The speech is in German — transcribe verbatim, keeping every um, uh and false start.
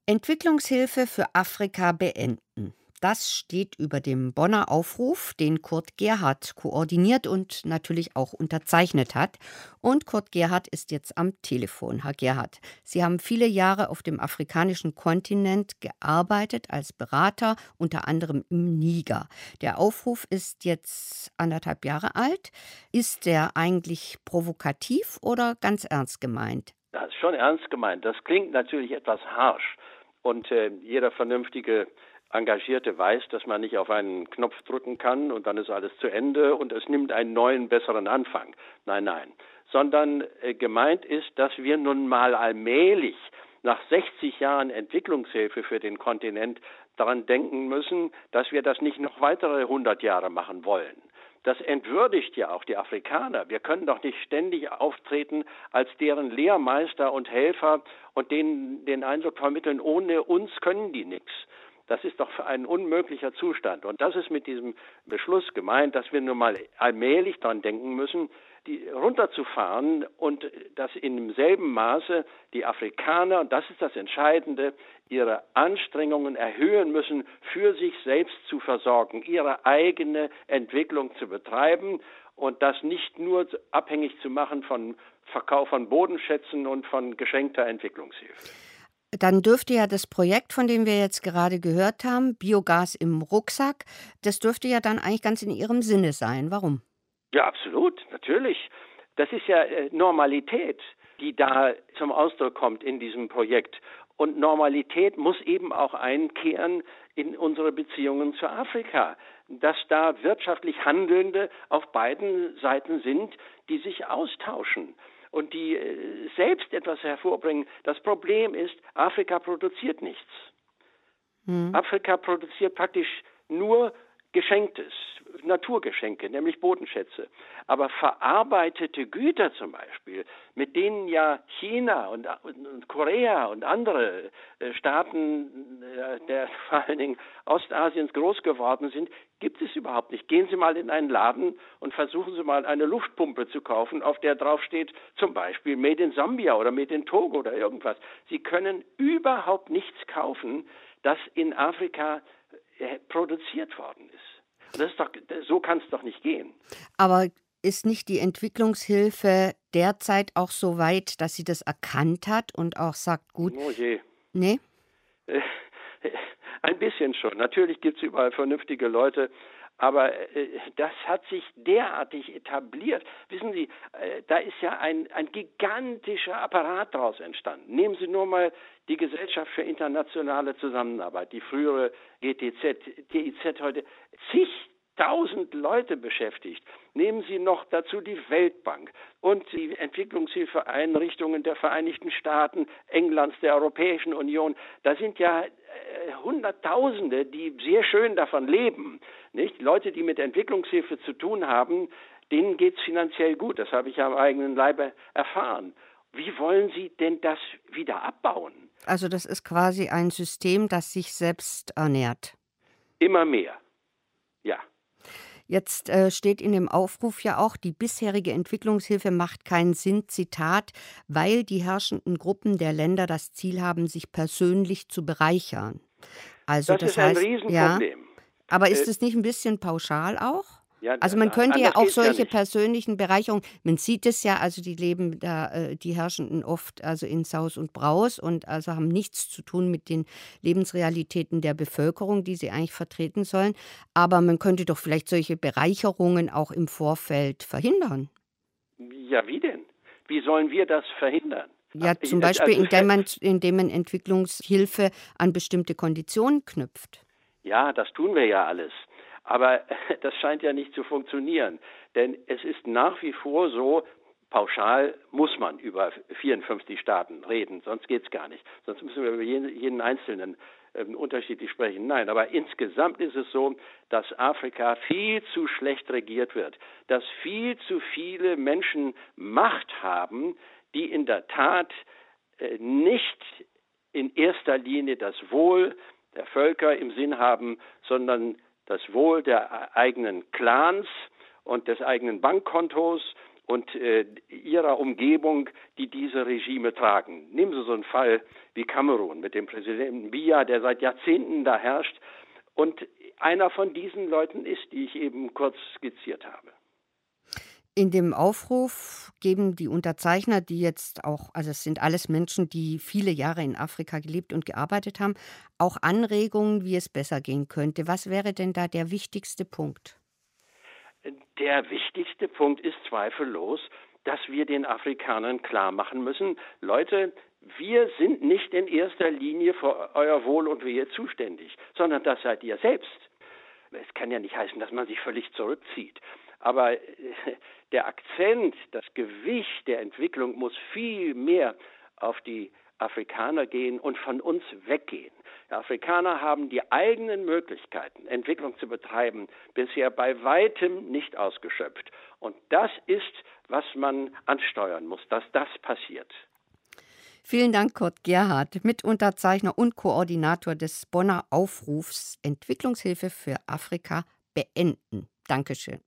Entwicklungshilfe für Afrika beenden. Das steht über dem Bonner Aufruf, den Kurt Gerhard koordiniert und natürlich auch unterzeichnet hat. Und Kurt Gerhard ist jetzt am Telefon. Herr Gerhard, Sie haben viele Jahre auf dem afrikanischen Kontinent gearbeitet als Berater, unter anderem im Niger. Der Aufruf ist jetzt anderthalb Jahre alt. Ist der eigentlich provokativ oder ganz ernst gemeint? Das ist schon ernst gemeint. Das klingt natürlich etwas harsch. Und äh, jeder vernünftige Engagierte weiß, dass man nicht auf einen Knopf drücken kann und dann ist alles zu Ende und es nimmt einen neuen, besseren Anfang. Nein, nein. Sondern äh, gemeint ist, dass wir nun mal allmählich nach sechzig Jahren Entwicklungshilfe für den Kontinent daran denken müssen, dass wir das nicht noch weitere hundert Jahre machen wollen. Das entwürdigt ja auch die Afrikaner. Wir können doch nicht ständig auftreten als deren Lehrmeister und Helfer und denen den Eindruck vermitteln, ohne uns können die nichts. Das ist doch ein unmöglicher Zustand. Und das ist mit diesem Beschluss gemeint, dass wir nun mal allmählich daran denken müssen, die runterzufahren und dass in demselben Maße die Afrikaner, und das ist das Entscheidende, ihre Anstrengungen erhöhen müssen, für sich selbst zu versorgen, ihre eigene Entwicklung zu betreiben und das nicht nur abhängig zu machen von Verkauf von Bodenschätzen und von geschenkter Entwicklungshilfe. Dann dürfte ja das Projekt, von dem wir jetzt gerade gehört haben, Biogas im Rucksack, das dürfte ja dann eigentlich ganz in Ihrem Sinne sein. Warum? Ja, absolut, natürlich. Das ist ja äh, Normalität, die da zum Ausdruck kommt in diesem Projekt. Und Normalität muss eben auch einkehren in unsere Beziehungen zu Afrika, dass da wirtschaftlich Handelnde auf beiden Seiten sind, die sich austauschen und die äh, selbst etwas hervorbringen. Das Problem ist, Afrika produziert nichts. Hm. Afrika produziert praktisch nur Geschenktes, Naturgeschenke, nämlich Bodenschätze. Aber verarbeitete Güter zum Beispiel, mit denen ja China und, und Korea und andere äh, Staaten äh, der vor allen Dingen Ostasiens groß geworden sind, gibt es überhaupt nicht. Gehen Sie mal in einen Laden und versuchen Sie mal eine Luftpumpe zu kaufen, auf der drauf steht zum Beispiel Made in Sambia oder Made in Togo oder irgendwas. Sie können überhaupt nichts kaufen, das in Afrika produziert worden ist. Das ist doch, so kann es doch nicht gehen. Aber ist nicht die Entwicklungshilfe derzeit auch so weit, dass sie das erkannt hat und auch sagt, gut, oh je. Nee? Ein bisschen schon. Natürlich gibt es überall vernünftige Leute, aber äh, das hat sich derartig etabliert. Wissen Sie, äh, da ist ja ein, ein gigantischer Apparat daraus entstanden. Nehmen Sie nur mal die Gesellschaft für internationale Zusammenarbeit, die frühere G T Z, G I Z heute, zigtausend Leute beschäftigt. Nehmen Sie noch dazu die Weltbank und die Entwicklungshilfeeinrichtungen der Vereinigten Staaten, Englands, der Europäischen Union. Da sind ja äh, Hunderttausende, die sehr schön davon leben. Nicht? Leute, die mit Entwicklungshilfe zu tun haben, denen geht es finanziell gut. Das habe ich am eigenen Leibe erfahren. Wie wollen Sie denn das wieder abbauen? Also das ist quasi ein System, das sich selbst ernährt. Immer mehr, ja. Jetzt äh, steht in dem Aufruf ja auch, die bisherige Entwicklungshilfe macht keinen Sinn, Zitat, weil die herrschenden Gruppen der Länder das Ziel haben, sich persönlich zu bereichern. Also das, das ist heißt, ein Riesenproblem. Ja, aber ist äh, es nicht ein bisschen pauschal auch? Ja, Also man könnte ja auch solche ja persönlichen Bereicherungen, man sieht es ja, also die leben da, äh, die Herrschenden oft also in Saus und Braus und also haben nichts zu tun mit den Lebensrealitäten der Bevölkerung, die sie eigentlich vertreten sollen. Aber man könnte doch vielleicht solche Bereicherungen auch im Vorfeld verhindern. Ja, wie denn? Wie sollen wir das verhindern? Ja, zum Beispiel, also, indem man, indem man Entwicklungshilfe an bestimmte Konditionen knüpft. Ja, das tun wir ja alles. Aber das scheint ja nicht zu funktionieren. Denn es ist nach wie vor so, pauschal muss man über vierundfünfzig Staaten reden, sonst geht es gar nicht. Sonst müssen wir über jeden, jeden Einzelnen äh, unterschiedlich sprechen. Nein, aber insgesamt ist es so, dass Afrika viel zu schlecht regiert wird, dass viel zu viele Menschen Macht haben, die in der Tat äh, nicht in erster Linie das Wohl der Völker im Sinn haben, sondern das Wohl der eigenen Clans und des eigenen Bankkontos und äh, ihrer Umgebung, die diese Regime tragen. Nehmen Sie so einen Fall wie Kamerun mit dem Präsidenten Biya, der seit Jahrzehnten da herrscht und einer von diesen Leuten ist, die ich eben kurz skizziert habe. In dem Aufruf geben die Unterzeichner, die jetzt auch, also es sind alles Menschen, die viele Jahre in Afrika gelebt und gearbeitet haben, auch Anregungen, wie es besser gehen könnte. Was wäre denn da der wichtigste Punkt? Der wichtigste Punkt ist zweifellos, dass wir den Afrikanern klar machen müssen, Leute, wir sind nicht in erster Linie für euer Wohl und Wehe zuständig, sondern das seid ihr selbst. Es kann ja nicht heißen, dass man sich völlig zurückzieht. Aber äh, der Akzent, das Gewicht der Entwicklung muss viel mehr auf die Afrikaner gehen und von uns weggehen. Die Afrikaner haben die eigenen Möglichkeiten, Entwicklung zu betreiben, bisher bei weitem nicht ausgeschöpft. Und das ist, was man ansteuern muss, dass das passiert. Vielen Dank, Kurt Gerhard, Mitunterzeichner und Koordinator des Bonner Aufrufs Entwicklungshilfe für Afrika beenden. Dankeschön.